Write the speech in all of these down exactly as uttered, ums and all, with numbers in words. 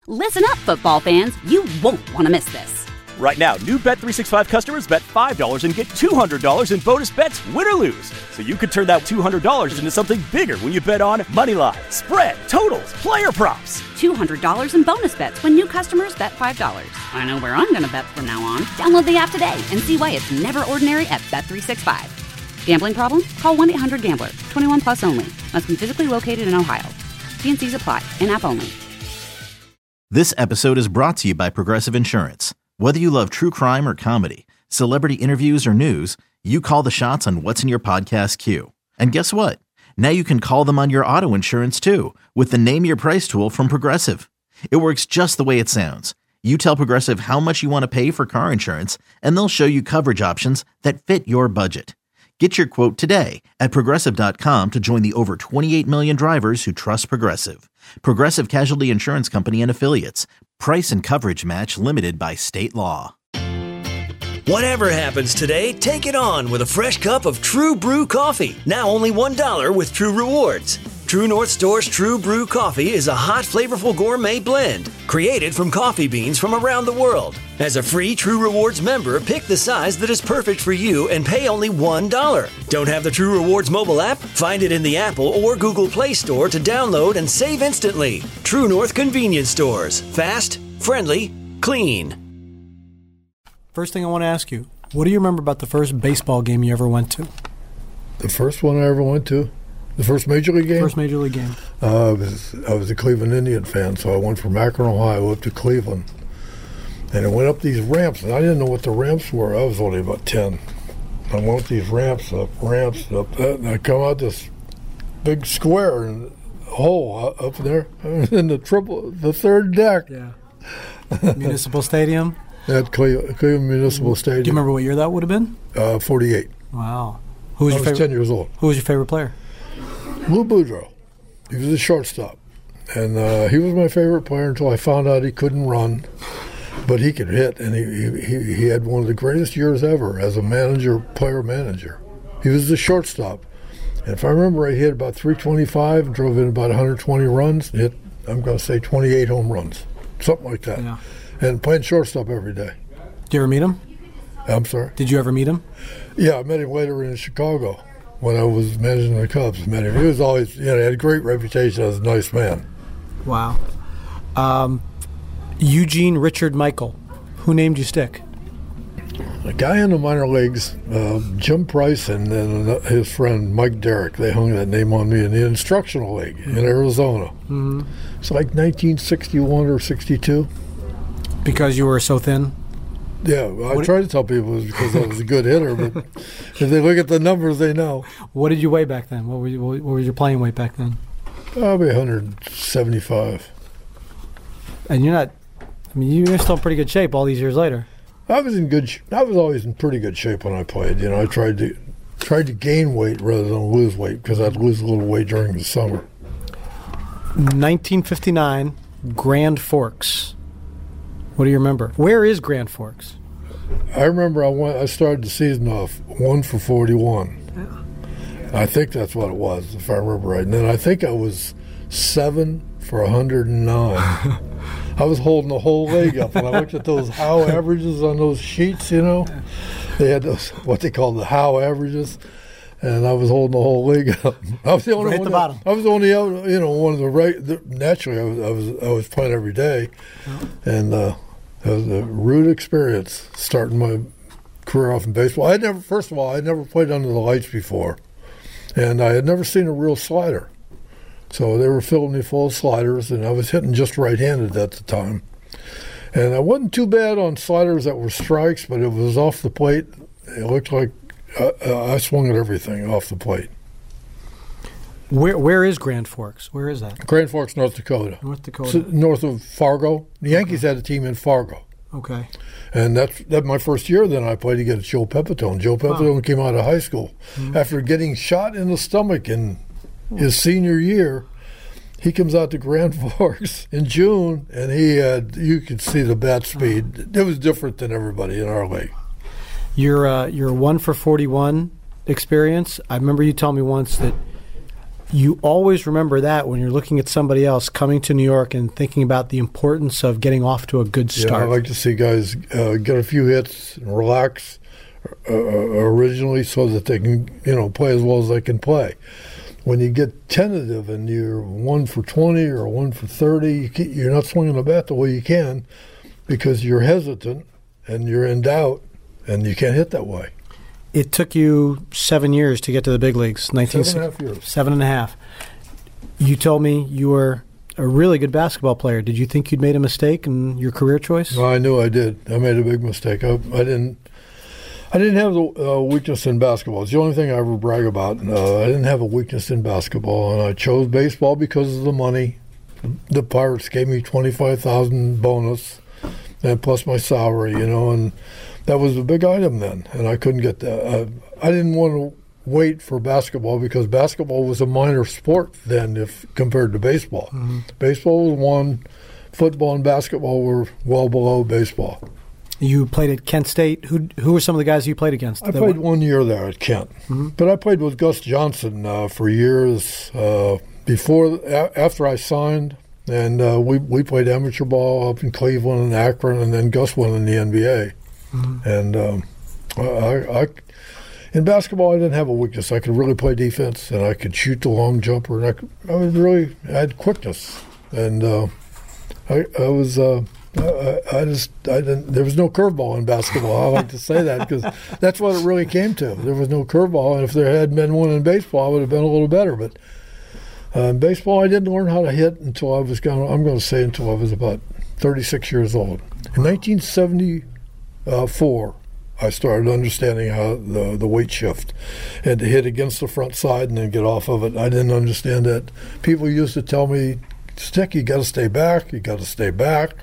Listen up, football fans. You won't want to miss this. Right now, new Bet three sixty-five customers bet five dollars and get two hundred dollars in bonus bets, win or lose. So you could turn that two hundred dollars into something bigger when you bet on moneyline, spread, totals, player props. two hundred dollars in bonus bets when new customers bet five dollars. I know where I'm going to bet from now on. Download the app today and see why it's never ordinary at Bet three sixty-five. Gambling problem? Call one eight hundred gambler. twenty-one plus only. Must be physically located in Ohio. T and C's apply. In-app only. This episode is brought to you by Progressive Insurance. Whether you love true crime or comedy, celebrity interviews or news, you call the shots on what's in your podcast queue. And guess what? Now you can call them on your auto insurance too with the Name Your Price tool from Progressive. It works just the way it sounds. You tell Progressive how much you want to pay for car insurance, and they'll show you coverage options that fit your budget. Get your quote today at Progressive dot com to join the over twenty-eight million drivers who trust Progressive. Progressive Casualty Insurance Company and Affiliates. Price and coverage match limited by state law. Whatever happens today, take it on with a fresh cup of True Brew coffee. Now only one dollar with True Rewards. True North Store's True Brew coffee is a hot, flavorful gourmet blend created from coffee beans from around the world. As a free True Rewards member, pick the size that is perfect for you and pay only one dollar. Don't have the True Rewards mobile app? Find it in the Apple or Google Play Store to download and save instantly. True North Convenience Stores. Fast, friendly, clean. First thing I want to ask you, what do you remember about the first baseball game you ever went to? The first one I ever went to? The first Major League game? First Major League game. Uh, I, was, I was a Cleveland Indian fan, so I went from Akron, Ohio, up to Cleveland. And I went up these ramps, and I didn't know what the ramps were. I was only about ten. I went up these ramps, up ramps, up that, and I come out this big square and hole up there in the triple, the third deck. Yeah. Municipal Stadium? At Cleveland, Cleveland Municipal Stadium. Do you remember what year that would have been? Uh, forty-eight. Wow. Who was I your was favorite? ten years old. Who was your favorite player? Lou Boudreau. He was a shortstop. And uh, he was my favorite player until I found out he couldn't run, but he could hit. And he, he, he had one of the greatest years ever as a manager, player manager. He was the shortstop. And if I remember right, he hit about three twenty-five and drove in about one hundred twenty runs. Hit, I'm going to say, twenty-eight home runs. Something like that. Yeah. And playing shortstop every day. Did you ever meet him? I'm sorry? Did you ever meet him? Yeah, I met him later in Chicago when I was managing the Cubs. Met him. He was always, you know, he had a great reputation as a nice man. Wow. Um, Eugene Richard Michael. Who named you Stick? A guy in the minor leagues, uh, Jim Price, and then his friend Mike Derrick. They hung that name on me in the instructional league in Arizona. Mm-hmm. It's like nineteen sixty-one or sixty-two. Because you were so thin? Yeah, I what try to tell people it was because I was a good hitter, but if they look at the numbers, they know. What did you weigh back then? What, were you, what was your playing weight back then? Probably one seventy-five. And you're not, I mean, you're still in pretty good shape all these years later. I was in good. I was always in pretty good shape when I played. You know, I tried to tried to gain weight rather than lose weight because I'd lose a little weight during the summer. nineteen fifty-nine, Grand Forks. What do you remember? Where is Grand Forks? I remember I went. I started the season off one for forty-one. Yeah. I think that's what it was, if I remember right. And then I think I was seven for one hundred nine. I was holding the whole leg up, and I looked at those Howe averages on those sheets, you know. They had those, what they call the Howe averages, and I was holding the whole leg up. I was the only right one. At the that, bottom. I was the only, you know, one of the right. The, naturally, I was, I was, I was playing every day, oh. and uh, it was a rude experience starting my career off in baseball. I had never, first of all, I had never played under the lights before, and I had never seen a real slider. So they were filling me full of sliders, and I was hitting just right-handed at the time. And I wasn't too bad on sliders that were strikes, but it was off the plate. It looked like uh, uh, I swung at everything off the plate. Where Where is Grand Forks? Where is that? Grand Forks, North Dakota. North Dakota. So north of Fargo. The Yankees okay. had a team in Fargo. Okay. And that's that my first year then I played against Joe Pepitone. Joe Pepitone wow. came out of high school. Mm-hmm. After getting shot in the stomach in his senior year, he comes out to Grand Forks in June, and he had, you could see the bat speed. It was different than everybody in our league. Your uh, your one for forty-one experience, I remember you telling me once that You always remember that when you're looking at somebody else coming to New York and thinking about the importance of getting off to a good start. Yeah, I like to see guys uh, get a few hits and relax uh, originally so that they can, you know, play as well as they can play. When you get tentative and you're one for twenty or one for thirty, you can't, you're not swinging the bat the way you can because you're hesitant and you're in doubt and you can't hit that way. It took you seven years to get to the big leagues. Seven and a half years. Seven and a half. You told me you were a really good basketball player. Did you think you'd made a mistake in your career choice? No, I knew I did. I made a big mistake. I, I didn't. I didn't have the uh, weakness in basketball. It's the only thing I ever brag about. Uh, I didn't have a weakness in basketball, and I chose baseball because of the money. The Pirates gave me twenty-five thousand bonus, and plus my salary, you know, and that was a big item then, and I couldn't get that. Uh, I didn't want to wait for basketball because basketball was a minor sport then, if compared to baseball. Mm-hmm. Baseball was one. Football and basketball were well below baseball. You played at Kent State. Who who were some of the guys you played against? I played one year there at Kent. Mm-hmm. But I played with Gus Johnson uh, for years uh, before, a- after I signed. And uh, we, we played amateur ball up in Cleveland and Akron, and then Gus went in the N B A. Mm-hmm. And um, I, I, in basketball, I didn't have a weakness. I could really play defense, and I could shoot the long jumper. And I, could, I was really I had quickness. And uh, I, I was... Uh, I, I just, I didn't. There was no curveball in basketball. I like to say that because that's what it really came to. There was no curveball, and if there had been one in baseball, I would have been a little better. But uh, in baseball, I didn't learn how to hit until I was going. I'm going to say until I was about thirty-six years old. In nineteen seventy-four, I started understanding how the the weight shift and to hit against the front side and then get off of it. I didn't understand that. People used to tell me, "Stick, you got to stay back. You got to stay back."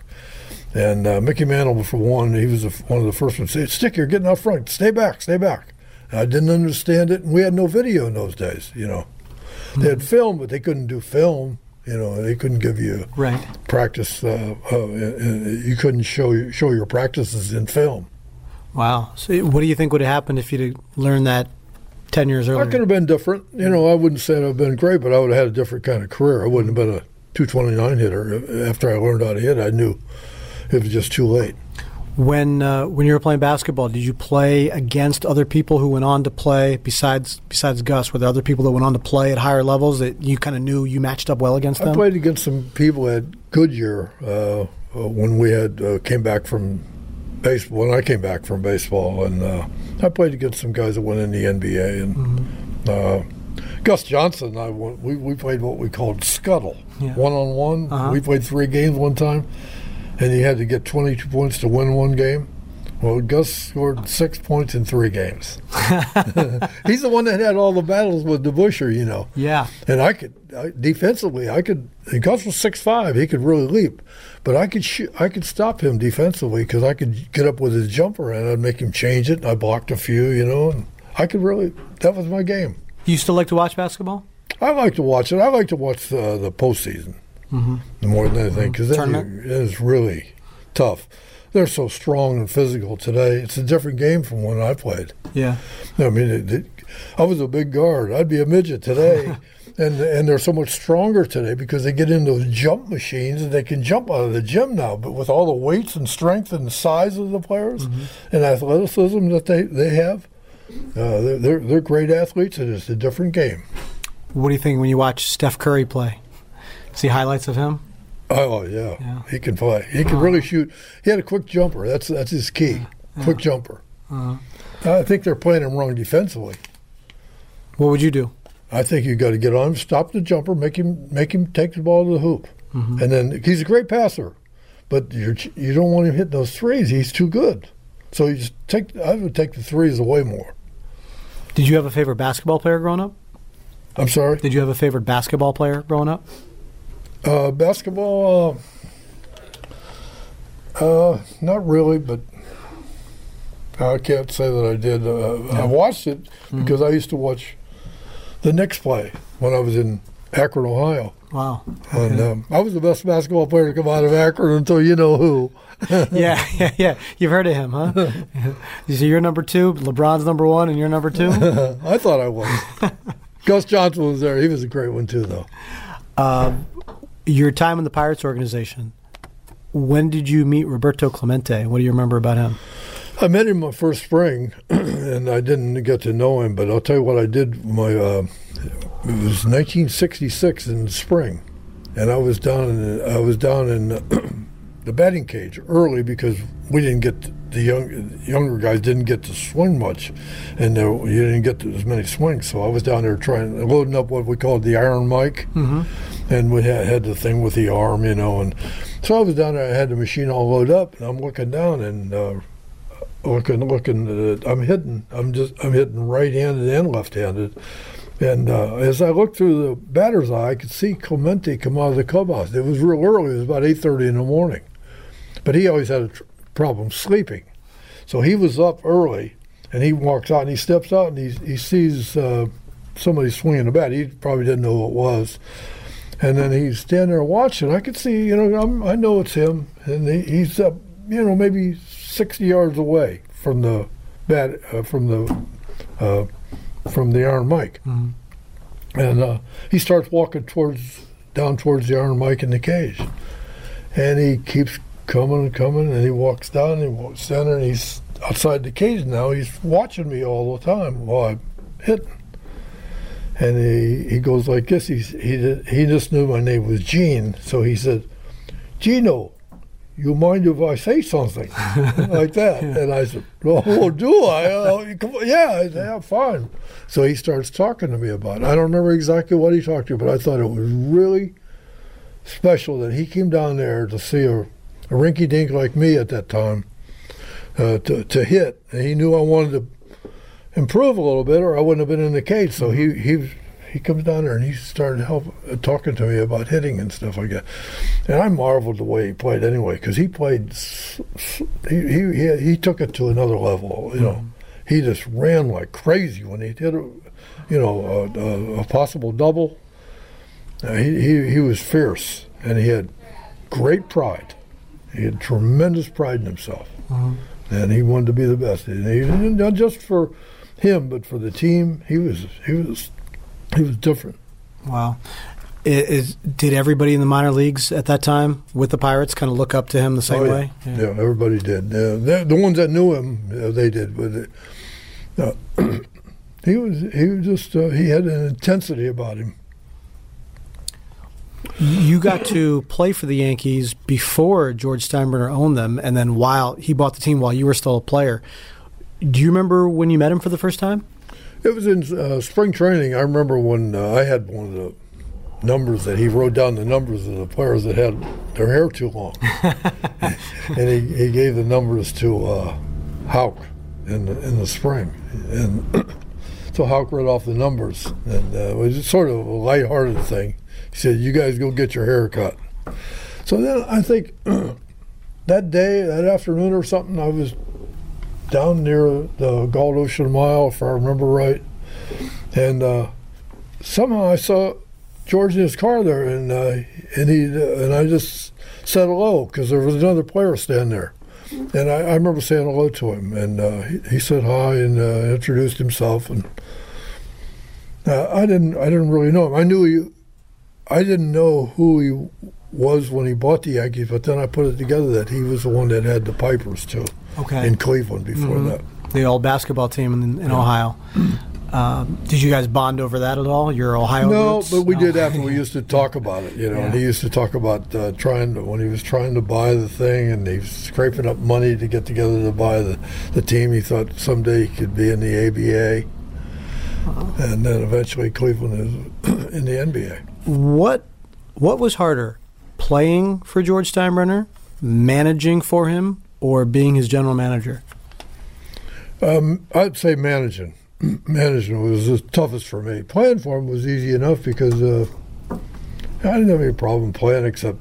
And uh, Mickey Mantle, for one, he was a, one of the first ones to say, "Stick, you're getting out front. Stay back, stay back." And I didn't understand it, and we had no video in those days, you know. Mm-hmm. They had film, but they couldn't do film. You know, they couldn't give you right. practice. Uh, uh, you couldn't show show your practices in film. Wow. So what do you think would have happened if you'd learned that ten years earlier? I could have been different. You know, I wouldn't say I'd have been great, but I would have had a different kind of career. I wouldn't have been a two twenty-nine hitter. After I learned how to hit, I knew it was just too late. When uh, when you were playing basketball, did you play against other people who went on to play besides besides Gus? Were there other people that went on to play at higher levels that you kind of knew you matched up well against them? I played against some people at Goodyear uh, when we had uh, came back from baseball. When I came back from baseball, and uh, I played against some guys that went in the N B A. And mm-hmm. uh, Gus Johnson and I went, we we played what we called scuttle, one on one. We played three games one time. And you had to get twenty-two points to win one game. Well, Gus scored six points in three games. He's the one that had all the battles with DeBusschere, you know. Yeah. And I could, I, defensively, I could, and Gus was six five. He could really leap. But I could shoot, I could stop him defensively because I could get up with his jumper and I'd make him change it. And I blocked a few, you know. And I could really, that was my game. You still like to watch basketball? I like to watch it. I like to watch uh, the postseason. Mm-hmm. More than anything, because it is really tough. They're so strong and physical today. It's a different game from when I played. Yeah, I mean, it, it, I was a big guard. I'd be a midget today, and and they're so much stronger today because they get in those jump machines and they can jump out of the gym now. But with all the weights and strength and the size of the players mm-hmm. and athleticism that they they have, uh, they're, they're they're great athletes, and it's a different game. What do you think when you watch Steph Curry play? See highlights of him? Oh, yeah. yeah. He can play. He can uh-huh. really shoot. He had a quick jumper. That's that's his key, yeah. quick jumper. Uh-huh. I think they're playing him wrong defensively. What would you do? I think you got to get on him, stop the jumper, make him make him take the ball to the hoop. Mm-hmm. And then he's a great passer, but you're, you don't want him hitting those threes. He's too good. So you just take. I would take the threes away more. Did you have a favorite basketball player growing up? I'm sorry? Did you have a favorite basketball player growing up? Uh, basketball, uh, uh, not really, but I can't say that I did. Uh, yeah. I watched it mm-hmm. because I used to watch the Knicks play when I was in Akron, Ohio. Wow. Okay. And um, I was the best basketball player to come out of Akron until you know who. yeah, yeah, yeah. You've heard of him, huh? So you're number two, LeBron's number one, and you're number two? I thought I was. Gus Johnson was there. He was a great one too, though. Uh, your time in the Pirates organization. When did you meet Roberto Clemente? What do you remember about him? I met him my first spring, and I didn't get to know him. But I'll tell you what I did. My uh, it was nineteen sixty-six in the spring, and I was down in I was down in the batting cage early because we didn't get the young younger guys didn't get to swing much, and there, you didn't get to as many swings. So I was down there trying loading up what we called the iron mic, mm-hmm. and we had, had the thing with the arm, you know. And so I was down there. I had the machine all loaded up, and I'm looking down and uh, looking, looking. At, I'm hitting. I'm just. I'm hitting right-handed and left-handed. And uh, as I looked through the batter's eye, I could see Clemente come out of the clubhouse. It was real early. It was about eight thirty in the morning. But he always had a tr- problem sleeping. So he was up early, and he walks out, and he steps out, and he, he sees uh, somebody swinging a bat. He probably didn't know who it was. And then he's standing there watching. I could see, you know, I'm, I know it's him. And he, he's up, you know, maybe sixty yards away from the bat, uh, from the uh, from the iron mic. Mm-hmm. And uh, he starts walking towards down towards the iron mic in the cage. And he keeps coming and coming, and he walks down, and he walks down there, and he's outside the cage now. He's watching me all the time while I'm hitting. And he, he goes like this. He's, he did, he just knew my name was Gene, so he said, "Gino, you mind if I say something?" Like that. Yeah. And I said, "Oh, do I? Uh, come on. Yeah, I said, yeah, fine." So he starts talking to me about it. I don't remember exactly what he talked to, but I thought it was really special that he came down there to see a, a rinky-dink like me at that time uh, to, to hit. And he knew I wanted to improve a little bit, or I wouldn't have been in the cage. So he he he comes down there and he started help uh, talking to me about hitting and stuff like that. And I marveled the way he played anyway, because he played he, he he he took it to another level. You know, mm-hmm. He just ran like crazy when he hit a, you know, a, a, a possible double. Uh, he, he he was fierce, and he had great pride. He had tremendous pride in himself, mm-hmm. and he wanted to be the best. And he, not just for him, but for the team. He was he was he was different. Wow. Is, did everybody in the minor leagues at that time with the Pirates kind of look up to him the same oh, yeah. way? Yeah. yeah, everybody did. Yeah, the ones that knew him, uh, they did. But uh, he was he was just uh, he had an intensity about him. You got to play for the Yankees before George Steinbrenner owned them, and then while he bought the team while you were still a player. Do you remember when you met him for the first time? It was in uh, spring training. I remember when uh, I had one of the numbers that he wrote down the numbers of the players that had their hair too long. And he, he gave the numbers to uh, Houck in the, in the spring. And so Houck read off the numbers, and uh, it was sort of a lighthearted thing. He said, "You guys go get your hair cut." So then I think that day, that afternoon or something, I was down near the Galt Ocean Mile, if I remember right. And uh, somehow I saw George in his car there, and uh, and he uh, and I just said hello because there was another player standing there, and I, I remember saying hello to him, and uh, he, he said hi and uh, introduced himself, and uh, I didn't I didn't really know him. I knew he, I didn't know who he was when he bought the Yankees, but then I put it together that he was the one that had the Pipers too, okay. in Cleveland before mm-hmm. that. The old basketball team in, in yeah. Ohio. Um, did you guys bond over that at all? Your Ohio No, roots? but we no. did after. We used to talk about it, you know. Yeah. And he used to talk about uh, trying to, when he was trying to buy the thing, and he was scraping up money to get together to buy the, the team. He thought someday he could be in the A B A, uh-huh. and then eventually Cleveland is in the N B A. What What was harder, playing for George Steinbrenner, managing for him, or being his general manager? Um, I'd say managing. Management was the toughest for me. Playing for him was easy enough because uh, I didn't have any problem playing, except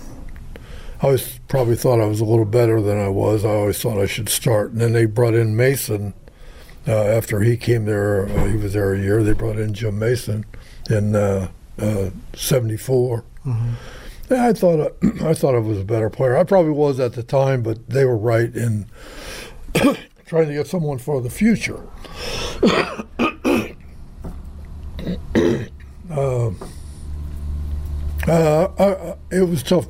I always probably thought I was a little better than I was. I always thought I should start. And then they brought in Mason uh, after he came there. Uh, he was there a year. They brought in Jim Mason in uh, uh, seventy-four. Mm-hmm. And I thought uh, I thought I was a better player. I probably was at the time, but they were right in trying to get someone for the future. Uh, I, it was tough,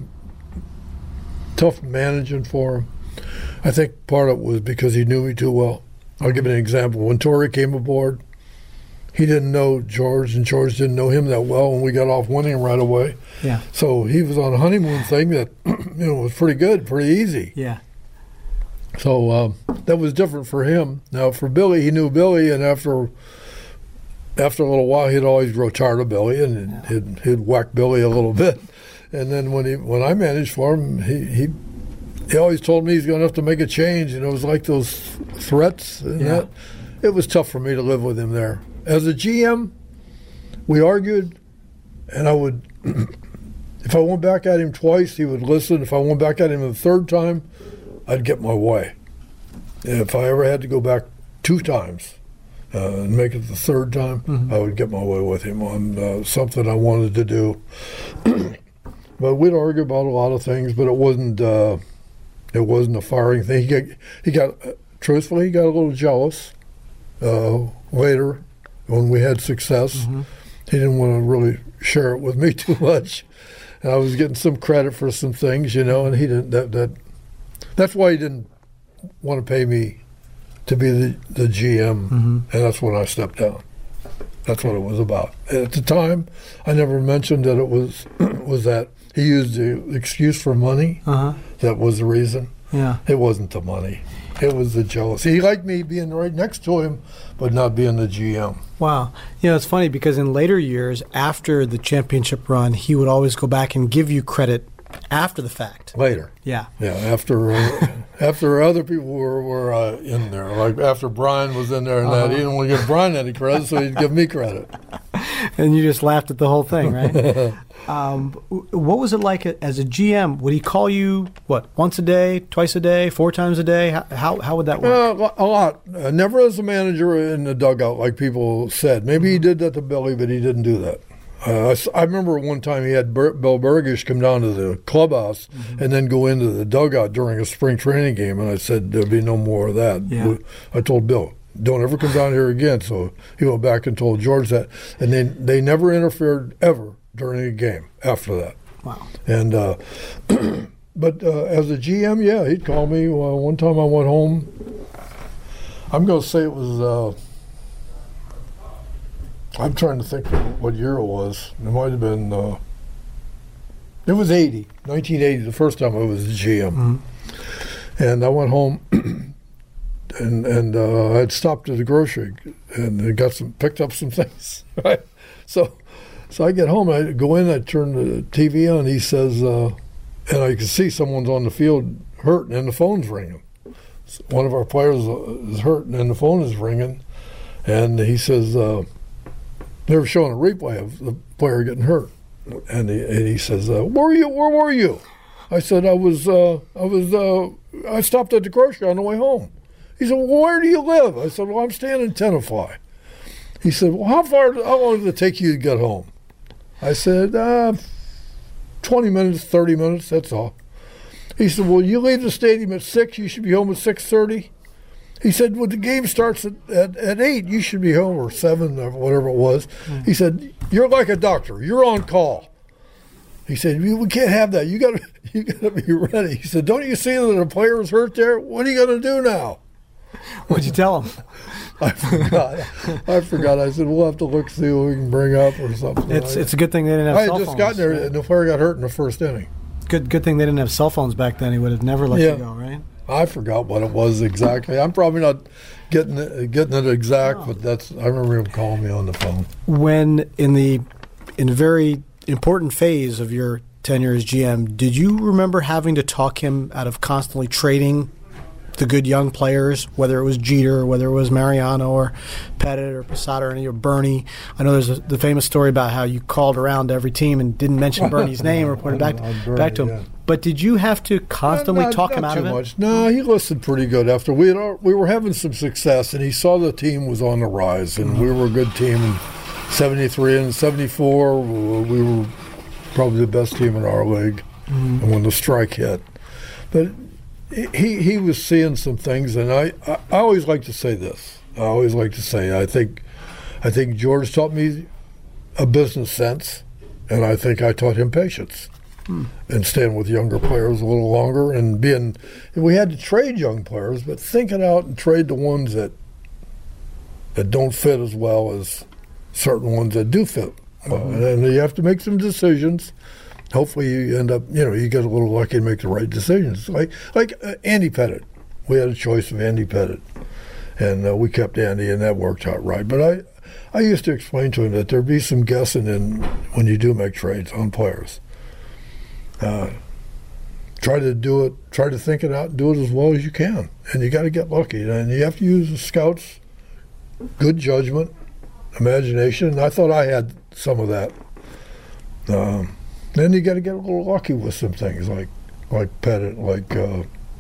tough managing for him. I think part of it was because he knew me too well. I'll give you an example. When Torrey came aboard, he didn't know George, and George didn't know him that well, and we got off winning right away. Yeah. So he was on a honeymoon thing that you know was pretty good, pretty easy. Yeah. So um, that was different for him. Now for Billy, he knew Billy, and after after a little while, he'd always grow tired of Billy, and Yeah. he'd, he'd whack Billy a little bit. And then when he when I managed for him, he he, he always told me he's going to have to make a change, and it was like those threats. And Yeah. that. It was tough for me to live with him there. As a G M, we argued, and I would, if I went back at him twice, he would listen. If I went back at him the third time, I'd get my way. And if I ever had to go back two times uh, and make it the third time, Mm-hmm. I would get my way with him on uh, something I wanted to do. But we'd argue about a lot of things, but it wasn't uh, it wasn't a firing thing. He got, he got uh, truthfully, he got a little jealous uh, later when we had success. Mm-hmm. He didn't want to really share it with me too much. And I was getting some credit for some things, you know, and he didn't. That that that's why he didn't want to pay me to be the, the G M, Mm-hmm. and that's when I stepped down. That's what it was about. And at the time, I never mentioned that it was was that he used the excuse for money. Uh-huh. That was the reason. Yeah. It wasn't the money. It was the jealousy. He liked me being right next to him, but not being the G M. Wow. You know, it's funny because in later years, after the championship run, he would always go back and give you credit after the fact. Later. Yeah. Yeah, after uh, after other people were, were uh, in there. Like after Brian was in there and that, he didn't want to give Brian any credit, so he'd give me credit. And you just laughed at the whole thing, right? um, w- what was it like as a G M? Would he call you, what, once a day, twice a day, four times a day? How how, how would that work? Uh, a lot. Uh, never as a manager in the dugout, like people said. Maybe he did that to Billy, but he didn't do that. Uh, I, s- I remember one time he had Bur- Bill Burgish come down to the clubhouse and then go into the dugout during a spring training game, and I said there'd be no more of that. Yeah. We- I told Bill, don't ever come down here again. So he went back and told George that, and they they never interfered ever during a game after that. Wow. And uh, but uh, as a G M, yeah, he'd call me. Well, one time I went home. I'm going to say it was. Uh, I'm trying to think of what year it was. It might have been. Uh, it was eighty, nineteen eighty, the first time I was a G M. Mm-hmm. And I went home, and and uh, I'd stopped at the grocery and I got some picked up some things. Right, so. So I get home, I go in, I turn the T V on, he says, uh, and I can see someone's on the field hurting and the phone's ringing. So one of our players is hurting and the phone is ringing. And he says, uh, they were showing a replay of the player getting hurt. And he, and he says, uh, where were you, where were you? I said, I was, uh, I was, uh, I stopped at the grocery on the way home. He said, well, where do you live? I said, well, I'm staying in Tenafly. He said, well, how far, how long did it take you to get home? I said, uh, twenty minutes, thirty minutes, that's all. He said, well, you leave the stadium at six, you should be home at six thirty. He said, well, the game starts at, at, at eight, you should be home, or seven, or whatever it was. Mm. He said, you're like a doctor, you're on call. He said, we can't have that, you gotta, you gotta be ready. He said, don't you see that a player is hurt there? What are you gonna do now? What'd you tell him? I forgot. I forgot. I said, we'll have to look, see what we can bring up or something. It's it's a good thing they didn't have I cell had phones. just gotten there, right? and the player got hurt in the first inning. Good good thing they didn't have cell phones back then. He would have never let Yeah. you go, right? I forgot what it was exactly. I'm probably not getting it, getting it exact, No. but that's. I remember him calling me on the phone. When in the in a very important phase of your tenure as G M, did you remember having to talk him out of constantly trading the good young players, whether it was Jeter, or whether it was Mariano or Pettit or Posada or any or Bernie? I know there's a, the famous story about how you called around to every team and didn't mention Bernie's name or put it back, On Bernie, back to him. yeah. But did you have to constantly Not- talk not him out too of it? much. No, he listened pretty good. After we had, al- we were having some success, and he saw the team was on the rise, and we were a good team. In seventy-three and seventy-four, we were probably the best team in our league. Mm-hmm. And when the strike hit, but he he was seeing some things, and I, I, I always like to say this. I always like to say I think I think George taught me a business sense, and I think I taught him patience. Hmm. And staying with younger players a little longer, and being, and we had to trade young players, but thinking out and trade the ones that that don't fit as well as certain ones that do fit. Well, mm-hmm. And you have to make some decisions. Hopefully, you end up, you know, you get a little lucky and make the right decisions. Like like uh, Andy Pettit, we had a choice of Andy Pettit, and uh, we kept Andy, and that worked out right. But I, I used to explain to him that there'd be some guessing in when you do make trades on players. Uh, try to do it, try to think it out and do it as well as you can. And you got to get lucky. And you have to use the scouts' good judgment, imagination. And I thought I had some of that. Um, then you got to get a little lucky with some things like like Pettit, like uh,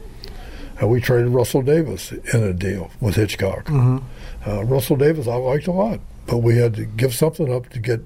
how we traded Russell Davis in a deal with Hitchcock. Mm-hmm. Uh, Russell Davis I liked a lot, but we had to give something up to get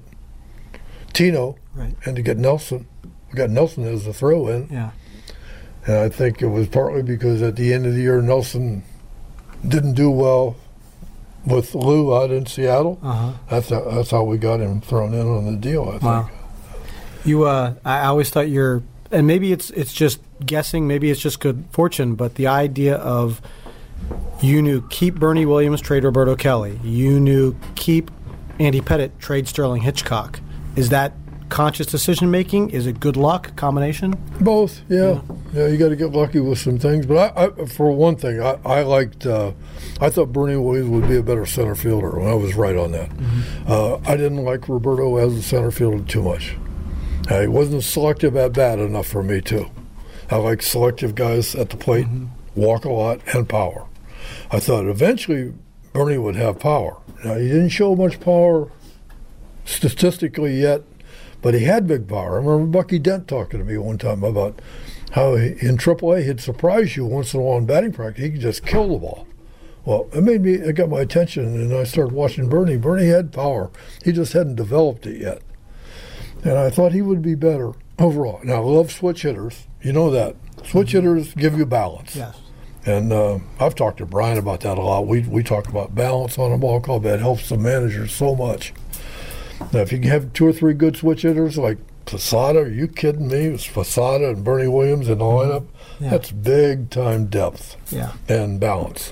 Tino right. and to get Nelson. We got Nelson as a throw-in. Yeah. And I think it was partly because at the end of the year, Nelson didn't do well with Lou out in Seattle. Uh-huh. That's how, that's how we got him thrown in on the deal, I think. Wow. You, uh, I always thought you're, and maybe it's it's just guessing, maybe it's just good fortune, but the idea of you knew keep Bernie Williams, trade Roberto Kelly. You knew keep Andy Pettit, trade Sterling Hitchcock. Is that conscious decision making? Is it good luck combination? Both, yeah. Yeah, yeah you got to get lucky with some things. But I, I, for one thing, I, I liked. Uh, I thought Bernie Williams would be a better center fielder, and I was right on that. Mm-hmm. Uh, I didn't like Roberto as a center fielder too much. Uh, he wasn't selective at bat enough for me too. I like selective guys at the plate, mm-hmm. walk a lot, and power. I thought eventually Bernie would have power. Now he didn't show much power statistically yet. But he had big power. I remember Bucky Dent talking to me one time about how he, in triple A he'd surprise you once in a while in batting practice. He could just kill the ball. Well, it made me, it got my attention, and I started watching Bernie. Bernie had power. He just hadn't developed it yet. And I thought he would be better overall. Now, I love switch hitters. You know that. Switch mm-hmm. hitters give you balance. Yes. And uh, I've talked to Brian about that a lot. We we talk about balance on a ball club. That helps the managers so much. Now, if you have two or three good switch hitters like Posada, are you kidding me? It was Posada and Bernie Williams in the lineup. Yeah. That's big-time depth yeah. and balance.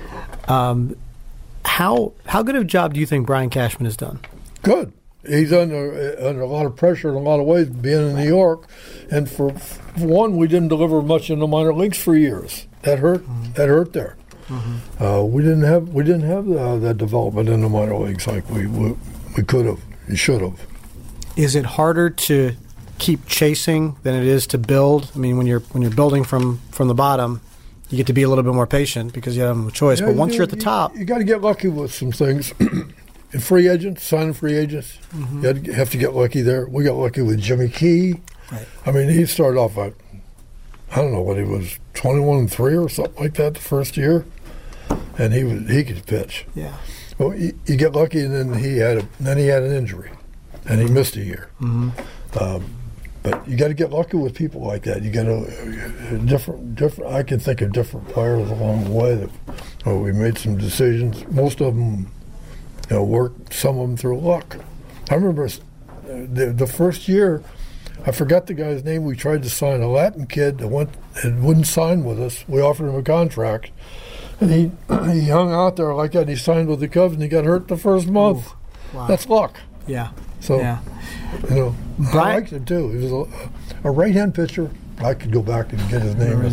Um, how how good of a job do you think Brian Cashman has done? Good. He's under under a lot of pressure in a lot of ways, being in New York. And for, for one, we didn't deliver much in the minor leagues for years. That hurt. Mm-hmm. That hurt there. Mm-hmm. Uh, we didn't have we didn't have uh, that development in the minor leagues like we we, we could have. You should have. Is it harder to keep chasing than it is to build? I mean, when you're when you're building from, from the bottom, you get to be a little bit more patient because you have a choice. Yeah, but once you, you're at the you, top, you got to get lucky with some things. And free agents, signing free agents, mm-hmm. you have to get lucky there. We got lucky with Jimmy Key. Right. I mean, he started off at I don't know what he was, twenty-one and three or something like that the first year, and he was he could pitch. Yeah. Well, you, you get lucky, and then he had a, then he had an injury, and he missed a year. Mm-hmm. Um, but you got to get lucky with people like that. You got to different different. I can think of different players along the way that oh, we made some decisions. Most of them, you know, worked. Some of them through luck. I remember the, the first year. I forgot the guy's name. We tried to sign a Latin kid that went and wouldn't sign with us. We offered him a contract. And he he hung out there like that. And he signed with the Cubs, and he got hurt the first month. Ooh, wow. That's luck. Yeah. So, yeah. you know, Brian, I liked him too. He was a, a right-hand pitcher. I could go back and get his name.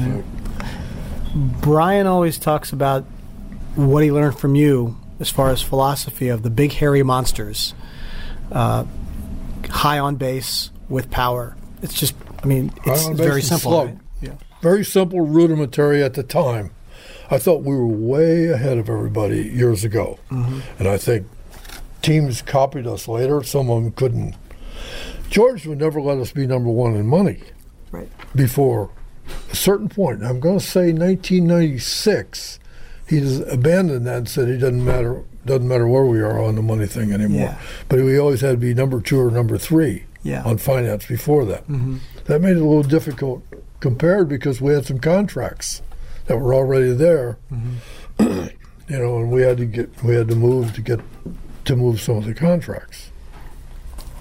Mm-hmm. Brian always talks about what he learned from you as far as philosophy of the big hairy monsters, uh, high on base with power. It's just, I mean, it's, it's very simple. Right? Yeah. Very simple, rudimentary at the time. I thought we were way ahead of everybody years ago. Mm-hmm. And I think teams copied us later. Some of them couldn't. George would never let us be number one in money right. before a certain point. I'm going to say nineteen ninety-six, he just abandoned that and said it doesn't matter, doesn't matter where we are on the money thing anymore. Yeah. But we always had to be number two or number three yeah. on finance before that. Mm-hmm. That made it a little difficult compared because we had some contracts that were already there, mm-hmm. you know, and we had to get we had to move to get to move some of the contracts.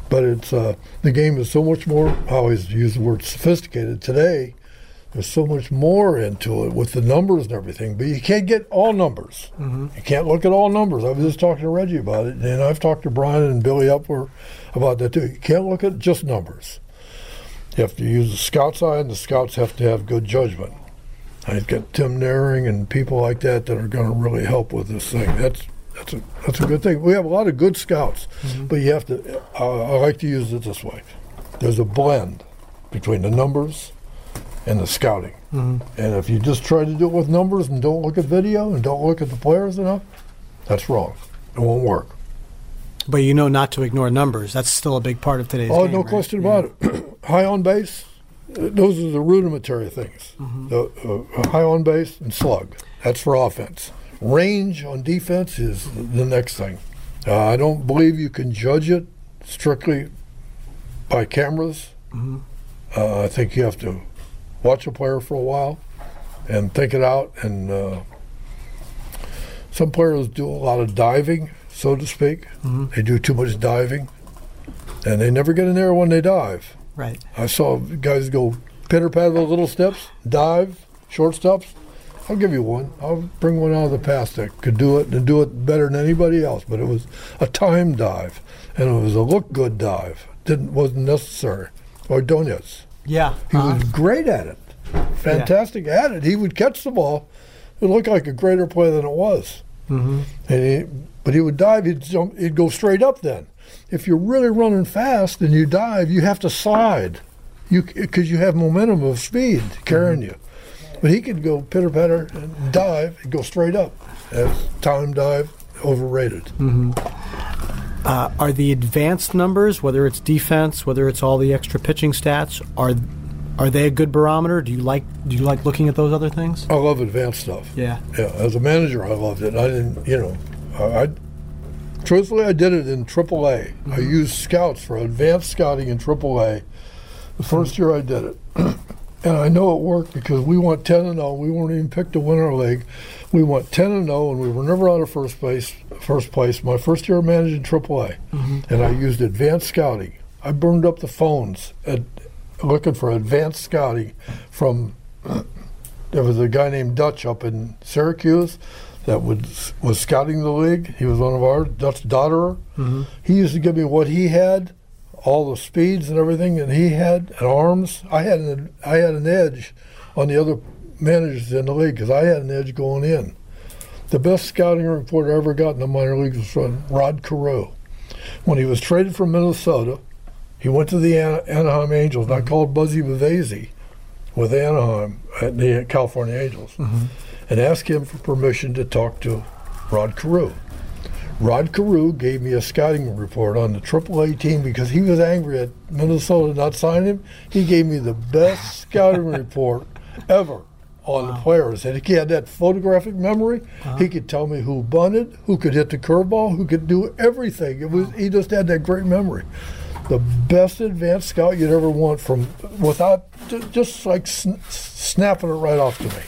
but it's uh, the game is so much more. I always use the word sophisticated today. There's so much more into it with the numbers and everything, but you can't get all numbers. Mm-hmm. You can't look at all numbers. I was just talking to Reggie about it, and I've talked to Brian and Billy Upler about that too. You can't look at just numbers. You have to use the scout's eye, and the scouts have to have good judgment. I've got Tim Naring and people like that that are going to really help with this thing. That's that's a that's a good thing. We have a lot of good scouts, mm-hmm. but you have to. Uh, I like to use it this way. There's a blend between the numbers and the scouting, mm-hmm. and if you just try to do it with numbers and don't look at video and don't look at the players enough, that's wrong. It won't work. But you know not to ignore numbers. That's still a big part of today's oh, game. Oh, no right? question yeah. about it. High on base. Those are the rudimentary things. Mm-hmm. The, uh, high on base and slug. That's for offense. Range on defense is the next thing. Uh, I don't believe you can judge it strictly by cameras. Mm-hmm. Uh, I think you have to watch a player for a while and think it out. And uh, some players do a lot of diving, so to speak. Mm-hmm. They do too much diving, and they never get in there when they dive. Right. I saw guys go pitter-patter with little steps, dive, short steps. I'll give you one. I'll bring one out of the past that could do it and do it better than anybody else. But it was a time dive, and it was a look-good dive. Didn't wasn't necessary. Ordonez. Yeah. He uh, was great at it. Fantastic yeah. at it. He would catch the ball. It looked like a greater play than it was. Mm-hmm. And he, but he would dive. He'd jump. He'd go straight up then. If you're really running fast and you dive, you have to slide, you because you have momentum of speed carrying mm-hmm. you. But he could go pitter patter and dive and go straight up. As time dive, overrated. Mm-hmm. Uh, are the advanced numbers, whether it's defense, whether it's all the extra pitching stats, are are they a good barometer? Do you like do you like looking at those other things? I love advanced stuff. Yeah. Yeah. As a manager, I loved it. I didn't, you know, I. I Truthfully, I did it in triple A. Mm-hmm. I used scouts for advanced scouting in triple A the first year I did it. And I know it worked because we went ten and oh. We weren't even picked to win our league. We went ten and oh, and we were never out of first place. First place. My first year managing triple A. Mm-hmm. And I used advanced scouting. I burned up the phones at, looking for advanced scouting from, uh, there was a guy named Dutch up in Syracuse that was was scouting the league. He was one of ours, Dutch Dotterer. Mm-hmm. He used to give me what he had, all the speeds and everything that he had, and arms. I had an I had an edge on the other managers in the league because I had an edge going in. The best scouting report I ever got in the minor leagues was from Rod Carew. When he was traded from Minnesota, he went to the An- Anaheim Angels, mm-hmm. not called Buzzy Bavasi, with Anaheim at the California Angels. Mm-hmm. And asked him for permission to talk to Rod Carew. Rod Carew gave me a scouting report on the triple A team because he was angry at Minnesota not signing him. He gave me the best scouting report ever on wow. the players. And he had that photographic memory. Uh-huh. He could tell me who bunted, who could hit the curveball, who could do everything. It was he just had that great memory. The best advanced scout you'd ever want from without just like sn- snapping it right off to me.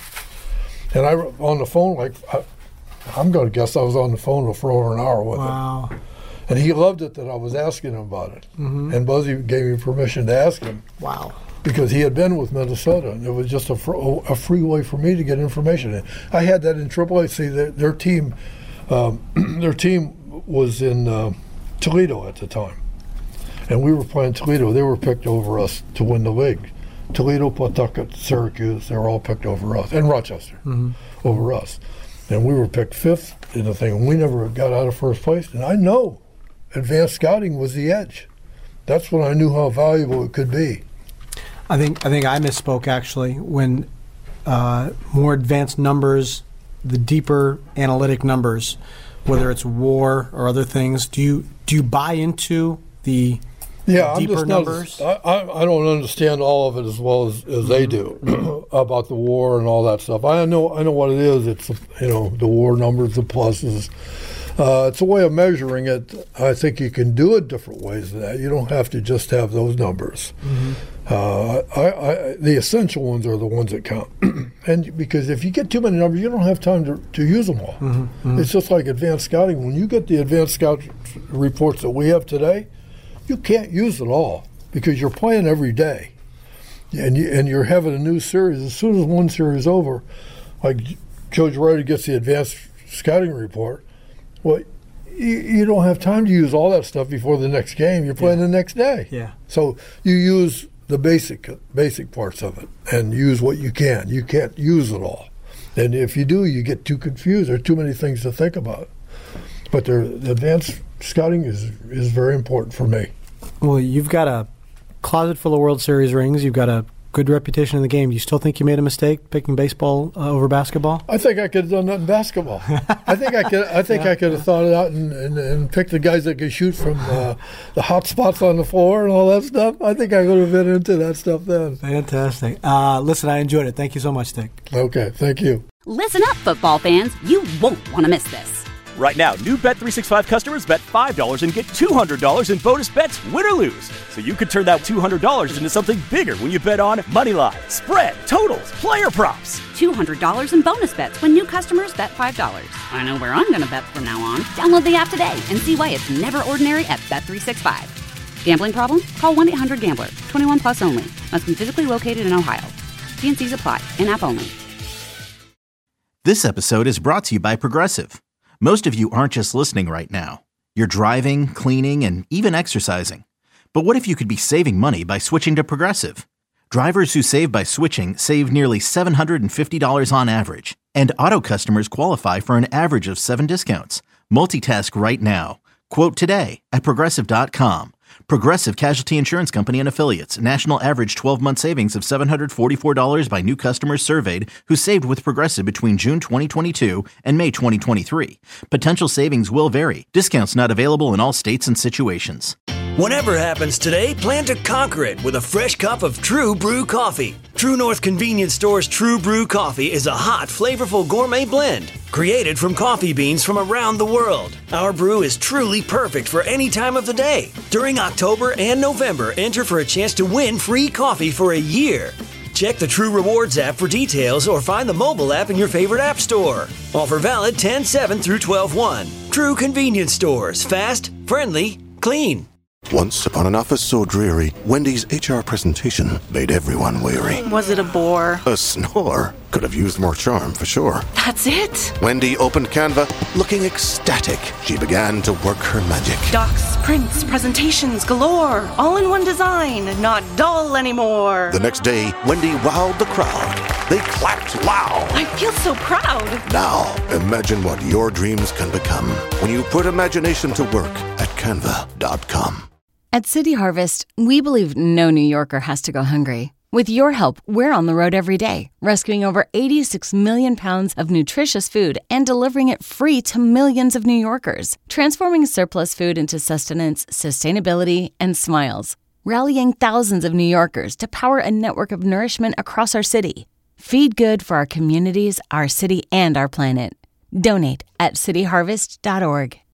And I on the phone, like, I, I'm going to guess I was on the phone for over an hour with wow. him. And he loved it that I was asking him about it. Mm-hmm. And Buzzy gave me permission to ask him. Wow. Because he had been with Minnesota, and it was just a, fr- a free way for me to get information. And I had that in triple A. See, their, their team, um, their team was in uh, Toledo at the time. And we were playing Toledo. They were picked over us to win the league. Toledo, Pawtucket, Syracuse, they were all picked over us, and Rochester mm-hmm. over us. And we were picked fifth in the thing, and we never got out of first place. And I know advanced scouting was the edge. That's when I knew how valuable it could be. I think I think I misspoke, actually, when uh, more advanced numbers, the deeper analytic numbers, whether it's WAR or other things, do you do you buy into the Yeah, deeper I'm just numbers? Not, I, I don't understand all of it as well as, as they do about the WAR and all that stuff. I know I know what it is. It's, you know, the WAR numbers, the pluses. Uh, it's a way of measuring it. I think you can do it different ways than that. You don't have to just have those numbers. Mm-hmm. Uh, I, I, the essential ones are the ones that count. And because if you get too many numbers, you don't have time to, to use them all. Mm-hmm. Mm-hmm. It's just like advanced scouting. When you get the advanced scout reports that we have today, you can't use it all because you're playing every day. And, you, and you're having a new series. As soon as one series is over, like Joe Girardi gets the advanced scouting report, well, you, you don't have time to use all that stuff before the next game. You're playing yeah. the next day. Yeah. So you use the basic basic parts of it and use what you can. You can't use it all. And if you do, you get too confused. There are too many things to think about. But the advanced scouting is is very important for me. Well, you've got a closet full of World Series rings. You've got a good reputation in the game. Do you still think you made a mistake picking baseball uh, over basketball? I think I could have done that in basketball. I think I could. I think yeah. I could have thought it out and, and, and picked the guys that could shoot from uh, the hot spots on the floor and all that stuff. I think I would have been into that stuff then. Fantastic. Uh, listen, I enjoyed it. Thank you so much, Dick. Okay, thank you. Listen up, football fans. You won't want to miss this. Right now, new Bet three sixty-five customers bet five dollars and get two hundred dollars in bonus bets, win or lose. So you could turn that two hundred dollars into something bigger when you bet on money line, spread, totals, player props. two hundred dollars in bonus bets when new customers bet five dollars. I know where I'm going to bet from now on. Download the app today and see why it's never ordinary at Bet three sixty-five. Gambling problem? Call one eight hundred gambler. twenty-one plus only. Must be physically located in Ohio. T and C's apply. In-app only. This episode is brought to you by Progressive. Most of you aren't just listening right now. You're driving, cleaning, and even exercising. But what if you could be saving money by switching to Progressive? Drivers who save by switching save nearly seven hundred fifty dollars on average. And auto customers qualify for an average of seven discounts. Multitask right now. Quote today at Progressive dot com. Progressive Casualty Insurance Company and Affiliates. National average twelve-month savings of seven hundred forty-four dollars by new customers surveyed who saved with Progressive between June twenty twenty-two and May twenty twenty-three. Potential savings will vary. Discounts not available in all states and situations. Whatever happens today, plan to conquer it with a fresh cup of True Brew coffee. True North Convenience Store's True Brew coffee is a hot, flavorful gourmet blend created from coffee beans from around the world. Our brew is truly perfect for any time of the day. During October and November, enter for a chance to win free coffee for a year. Check the True Rewards app for details or find the mobile app in your favorite app store. Offer valid ten seven through twelve one. True Convenience Stores. Fast, friendly, clean. Once upon an office so dreary, Wendy's H R presentation made everyone weary. Was it a bore? A snore. Could have used more charm, for sure. That's it? Wendy opened Canva, looking ecstatic. She began to work her magic. Docs, prints, presentations galore. All in one design, not dull anymore. The next day, Wendy wowed the crowd. They clapped loud. I feel so proud. Now, imagine what your dreams can become when you put imagination to work at canva dot com. At City Harvest, we believe no New Yorker has to go hungry. With your help, we're on the road every day, rescuing over eighty-six million pounds of nutritious food and delivering it free to millions of New Yorkers, transforming surplus food into sustenance, sustainability, and smiles, rallying thousands of New Yorkers to power a network of nourishment across our city. Feed good for our communities, our city, and our planet. Donate at city harvest dot org.